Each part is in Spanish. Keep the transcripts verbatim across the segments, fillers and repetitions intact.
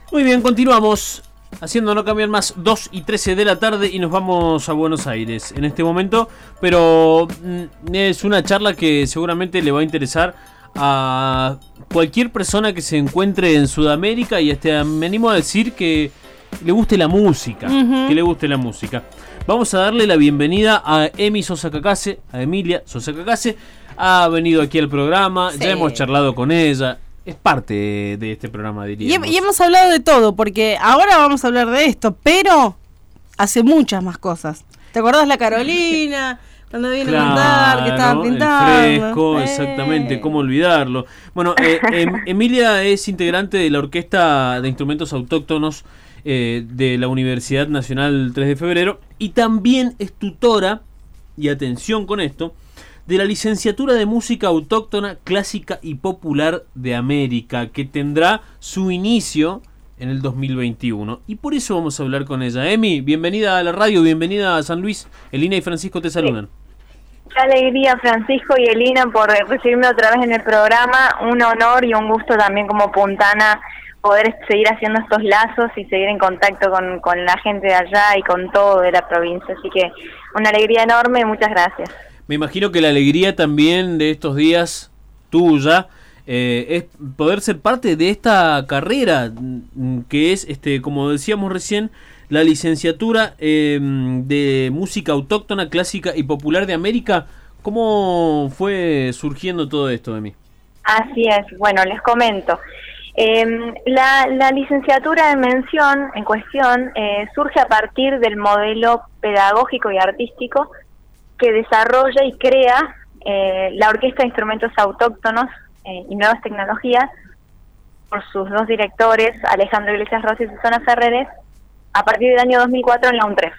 Muy bien, continuamos. Haciendo no cambiar más, dos y trece de la tarde y nos vamos a Buenos Aires en este momento. Pero mm, es una charla que seguramente le va a interesar a cualquier persona que se encuentre en Sudamérica y hasta me animo a decir que le guste la música. Uh-huh. Que le guste la música. Vamos a darle la bienvenida a Emi Sosa Cacase, a Emilia Sosa Cacase. Ha venido aquí al programa, sí. Ya hemos charlado con ella. Es parte de este programa, diríamos. Y, y hemos hablado de todo, porque ahora vamos a hablar de esto, pero hace muchas más cosas. ¿Te acordás la Carolina? Cuando vino claro, a cantar, que estaba pintando. El fresco, eh. exactamente, cómo olvidarlo. Bueno, eh, em, Emilia es integrante de la Orquesta de Instrumentos Autóctonos eh, de la Universidad Nacional tres de Febrero y también es tutora, y atención con esto, de la Licenciatura de Música Autóctona, Clásica y Popular de América, que tendrá su inicio en el dos mil veintiuno. Y por eso vamos a hablar con ella. Emi, bienvenida a la radio, bienvenida a San Luis. Elina y Francisco te saludan. Sí. Qué alegría, Francisco y Elina, por recibirme otra vez en el programa. Un honor y un gusto también como puntana poder seguir haciendo estos lazos y seguir en contacto con, con la gente de allá y con todo de la provincia. Así que una alegría enorme y muchas gracias. Me imagino que la alegría también de estos días tuya eh, es poder ser parte de esta carrera que es, este, como decíamos recién, la licenciatura eh, de Música Autóctona, Clásica y Popular de América. ¿Cómo fue surgiendo todo esto de mí? Así es, bueno, les comento. Eh, la, la licenciatura en mención, en cuestión, eh, surge a partir del modelo pedagógico y artístico que desarrolla y crea eh, la Orquesta de Instrumentos Autóctonos eh, y Nuevas Tecnologías por sus dos directores, Alejandro Iglesias Rossi y Susana Ferreres, a partir del año dos mil cuatro en la UNTREF.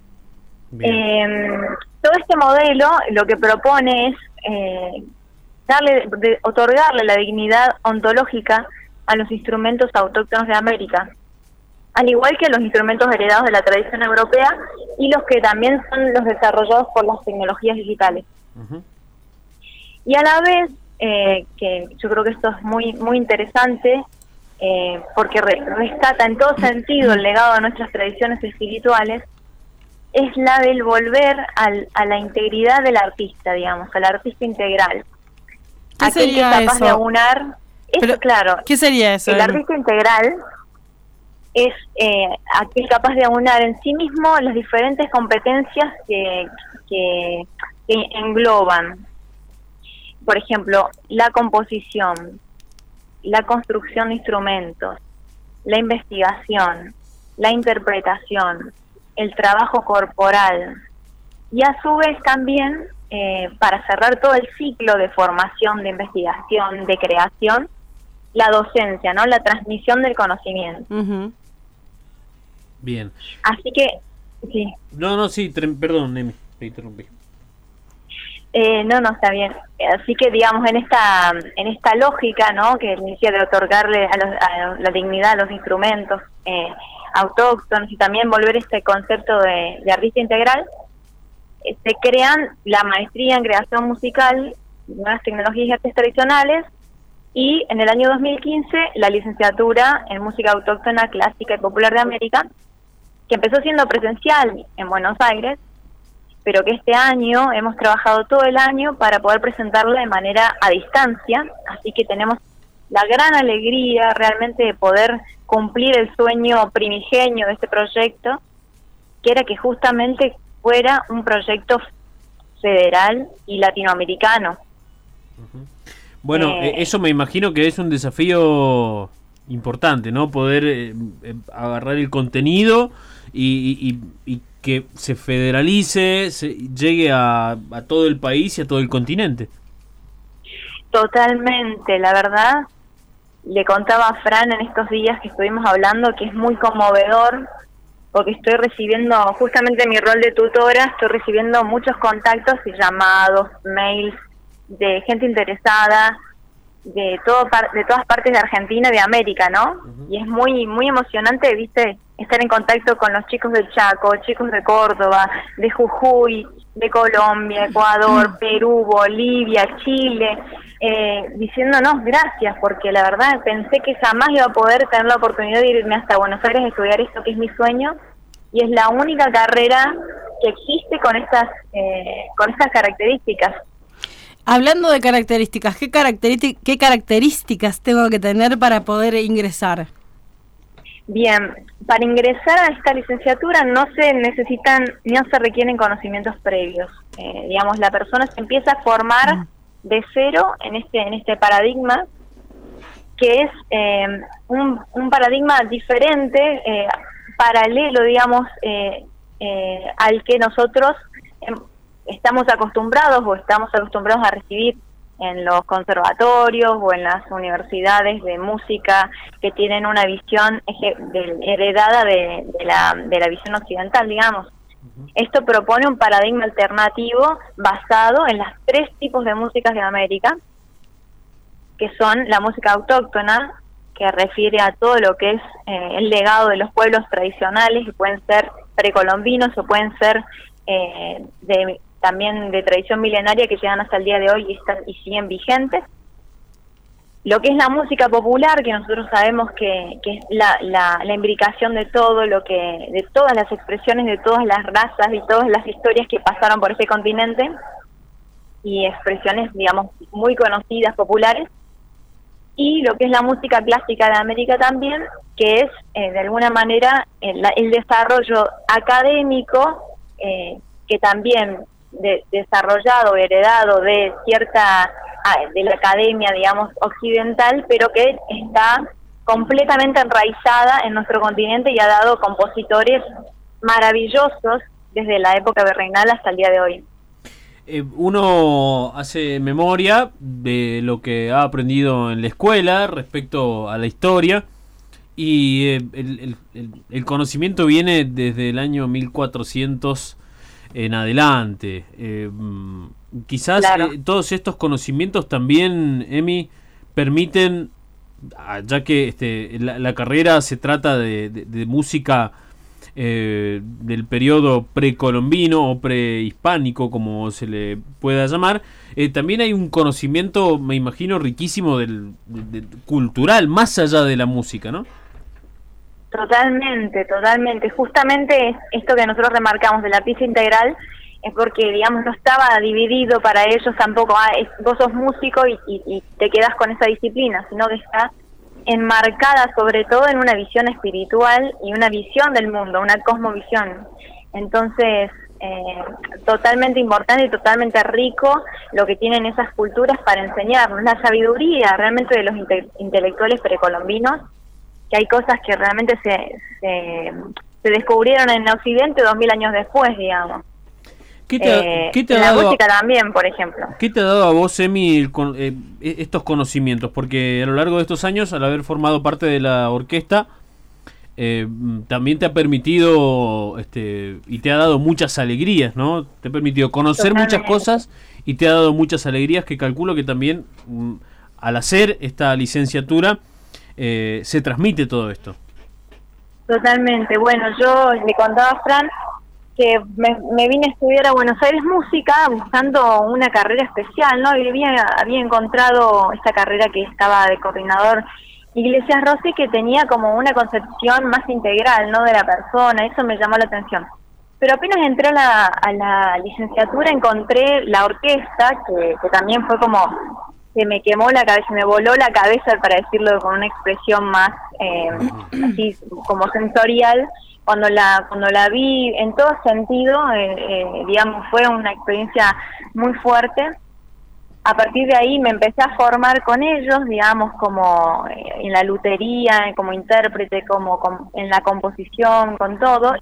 Eh, todo este modelo lo que propone es eh, darle, de, otorgarle la dignidad ontológica a los instrumentos autóctonos de América, al igual que los instrumentos heredados de la tradición europea y los que también son los desarrollados por las tecnologías digitales. Uh-huh. Y a la vez, eh, que yo creo que esto es muy muy interesante, eh, porque re- rescata en todo sentido el legado de nuestras tradiciones espirituales, es la del volver al, a la integridad del artista, digamos, al artista integral. ¿Qué Aquel sería que es capaz eso? de aunar... Eso, Pero, claro. ¿qué sería eso? El artista integral es eh, aquel capaz de aunar en sí mismo las diferentes competencias que, que, que engloban, por ejemplo, la composición, la construcción de instrumentos, la investigación, la interpretación, el trabajo corporal y a su vez también, eh, para cerrar todo el ciclo de formación, de investigación, de creación, la docencia, ¿no? La transmisión del conocimiento. Uh-huh. Bien. Así que, sí. No, no, sí, tre- perdón, Nemi, te interrumpí. Eh, no, no, está bien. Así que, digamos, en esta en esta lógica, ¿no? Que decía de otorgarle a, los, a la dignidad a los instrumentos eh, autóctonos y también volver este concepto de, de artista integral, eh, se crean la maestría en creación musical, nuevas tecnologías y artes tradicionales, y en el año dos mil quince la licenciatura en Música Autóctona, Clásica y Popular de América, que empezó siendo presencial en Buenos Aires, pero que este año hemos trabajado todo el año para poder presentarla de manera a distancia, así que tenemos la gran alegría realmente de poder cumplir el sueño primigenio de este proyecto, que era que justamente fuera un proyecto federal y latinoamericano. Uh-huh. Bueno, eh, eso me imagino que es un desafío importante, ¿no? Poder eh, eh, agarrar el contenido y, y, y que se federalice, se llegue a, a todo el país y a todo el continente. Totalmente, la verdad, le contaba a Fran en estos días que estuvimos hablando que es muy conmovedor, porque estoy recibiendo, justamente mi rol de tutora, estoy recibiendo muchos contactos y llamados, mails, de gente interesada de todo par- de todas partes de Argentina y de América, ¿no? Uh-huh. Y es muy muy emocionante, viste, estar en contacto con los chicos del Chaco, chicos de Córdoba, de Jujuy, de Colombia, Ecuador, uh-huh. Perú, Bolivia, Chile, eh, diciéndonos gracias, porque la verdad pensé que jamás iba a poder tener la oportunidad de irme hasta Buenos Aires a estudiar esto que es mi sueño, y es la única carrera que existe con estas, eh, con estas características. Hablando de características, ¿qué, característic- ¿qué características tengo que tener para poder ingresar? Bien, para ingresar a esta licenciatura no se necesitan, no se requieren conocimientos previos. Eh, digamos, la persona se empieza a formar mm. de cero en este en este paradigma, que es eh, un, un paradigma diferente, eh, paralelo, digamos, eh, eh, al que nosotros eh, estamos acostumbrados o estamos acostumbrados a recibir en los conservatorios o en las universidades de música, que tienen una visión de, heredada de, de, la, de la visión occidental, digamos. Uh-huh. Esto propone un paradigma alternativo basado en los tres tipos de músicas de América, que son la música autóctona, que refiere a todo lo que es eh, el legado de los pueblos tradicionales, que pueden ser precolombinos o pueden ser eh, de también de tradición milenaria, que llegan hasta el día de hoy y están y siguen vigentes. Lo que es la música popular, que nosotros sabemos que, que es la, la, la imbricación de todo, lo que de todas las expresiones, de todas las razas y todas las historias que pasaron por ese continente, y expresiones, digamos, muy conocidas, populares. Y lo que es la música clásica de América también, que es, eh, de alguna manera, el, el desarrollo académico, eh, que también de, desarrollado, heredado de cierta, de la academia, digamos, occidental, pero que está completamente enraizada en nuestro continente y ha dado compositores maravillosos desde la época virreinal hasta el día de hoy. Eh, uno hace memoria de lo que ha aprendido en la escuela respecto a la historia, y eh, el, el, el, el conocimiento viene desde el año mil cuatrocientos en adelante. Eh, quizás claro. eh, todos estos conocimientos también, Emi, permiten, ya que este, la, la carrera se trata de, de, de música eh, del periodo precolombino o prehispánico, como se le pueda llamar, eh, también hay un conocimiento, me imagino, riquísimo del, de, de, cultural, más allá de la música, ¿no? Totalmente, totalmente. Justamente esto que nosotros remarcamos del artista integral es porque, digamos, no estaba dividido para ellos tampoco, ah, es, vos sos músico y, y, y te quedás con esa disciplina, sino que está enmarcada sobre todo en una visión espiritual y una visión del mundo, una cosmovisión. Entonces, eh, totalmente importante y totalmente rico lo que tienen esas culturas para enseñarnos, la sabiduría realmente de los inte- intelectuales precolombinos, que hay cosas que realmente se, se, se descubrieron en Occidente dos mil años después, digamos. ¿Qué te, eh, ¿qué te ha la dado, música también, por ejemplo. ¿Qué te ha dado a vos, Emi, el, eh, estos conocimientos? Porque a lo largo de estos años, al haber formado parte de la orquesta, eh, también te ha permitido este, y te ha dado muchas alegrías, ¿no? Te ha permitido conocer Totalmente. muchas cosas y te ha dado muchas alegrías, que calculo que también, mm, al hacer esta licenciatura, eh, se transmite todo esto. Totalmente. Bueno, yo le contaba a Fran que me, me vine a estudiar a Buenos Aires música buscando una carrera especial, ¿no? Y había, había encontrado esta carrera que estaba de coordinador Iglesias Rossi, que tenía como una concepción más integral, ¿no? De la persona. Eso me llamó la atención. Pero apenas entré a la, a la licenciatura encontré la orquesta, que, que también fue como, se me quemó la cabeza, me voló la cabeza, para decirlo con una expresión más eh, así como sensorial. Cuando la cuando la vi en todo sentido, eh, eh, digamos, fue una experiencia muy fuerte. A partir de ahí me empecé a formar con ellos, digamos, como eh, en la lutería, como intérprete, como com, en la composición, con todo.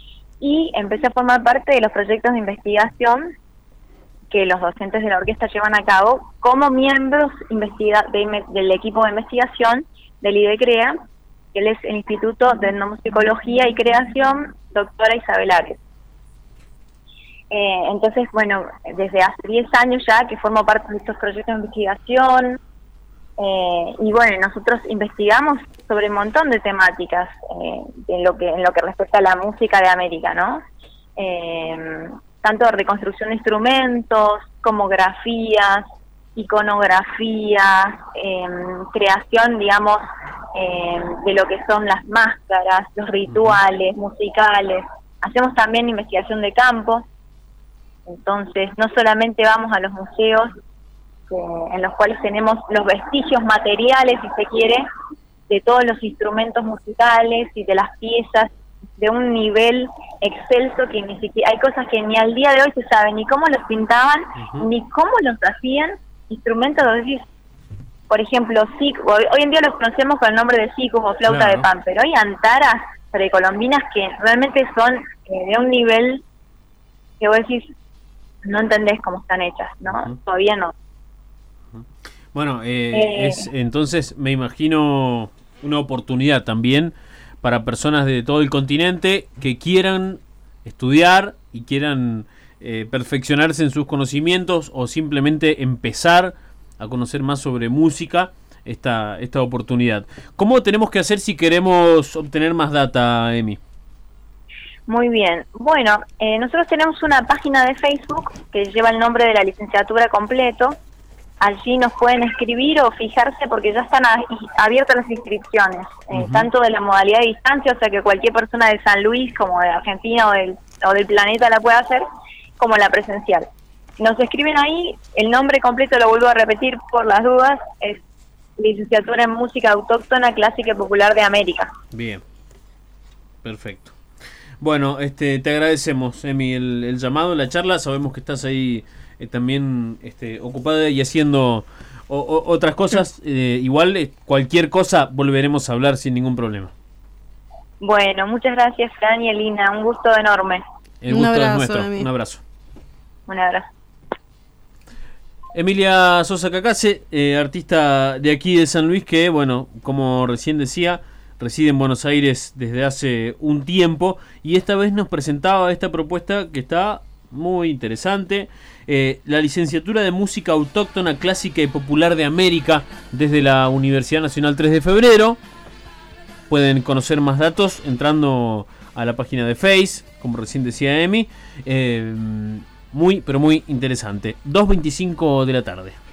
Y empecé a formar parte de los proyectos de investigación que los docentes de la orquesta llevan a cabo como miembros investiga de, del equipo de investigación del IDECREA, que es el Instituto de Etnomusicología y Creación, doctora Isabel Ares. Eh, entonces, bueno, desde hace diez años ya que formo parte de estos proyectos de investigación, eh, y bueno, nosotros investigamos sobre un montón de temáticas eh, en lo que en lo que respecta a la música de América, ¿no? Eh, tanto reconstrucción de instrumentos, como grafías, iconografía, eh, creación, digamos, eh, de lo que son las máscaras, los rituales musicales. Hacemos también investigación de campo, entonces no solamente vamos a los museos eh, en los cuales tenemos los vestigios materiales, si se quiere, de todos los instrumentos musicales y de las piezas de un nivel excelso que ni siquiera hay cosas que ni al día de hoy se sabe ni cómo los pintaban, uh-huh. ni cómo los hacían. Instrumentos, por ejemplo, sic, hoy, hoy en día los conocemos con el nombre de sicus o flauta claro. de pan, pero hay antaras precolombinas que realmente son eh, de un nivel que vos decís, no entendés cómo están hechas, ¿no? Uh-huh. Todavía no. Uh-huh. Bueno, eh, eh, es entonces me imagino una oportunidad también para personas de todo el continente que quieran estudiar y quieran eh, perfeccionarse en sus conocimientos o simplemente empezar a conocer más sobre música, esta, esta oportunidad. ¿Cómo tenemos que hacer si queremos obtener más data, Emi? Muy bien. Bueno, eh, nosotros tenemos una página de Facebook que lleva el nombre de la licenciatura completo. Allí nos pueden escribir o fijarse porque ya están a, abiertas las inscripciones, eh, uh-huh. tanto de la modalidad de distancia, o sea que cualquier persona de San Luis, como de Argentina o del, o del planeta la puede hacer, como la presencial. Nos escriben ahí, el nombre completo lo vuelvo a repetir por las dudas, es Licenciatura en Música Autóctona, Clásica y Popular de América. Bien, perfecto. Bueno, este, te agradecemos, Emi, el, el llamado, la charla. Sabemos que estás ahí eh, también este, ocupada y haciendo o, o, otras cosas. Eh, igual, eh, cualquier cosa volveremos a hablar sin ningún problema. Bueno, muchas gracias, Fran y Elina. Un gusto enorme. El gusto es nuestro. Un abrazo. Un abrazo. Emilia Sosa Cacase, eh, artista de aquí de San Luis, que, bueno, como recién decía, reside en Buenos Aires desde hace un tiempo y esta vez nos presentaba esta propuesta que está muy interesante, eh, la licenciatura de Música Autóctona, Clásica y Popular de América desde la Universidad Nacional tres de febrero. Pueden conocer más datos entrando a la página de Face, como recién decía Emi. Eh, muy, pero muy interesante. dos veinticinco de la tarde.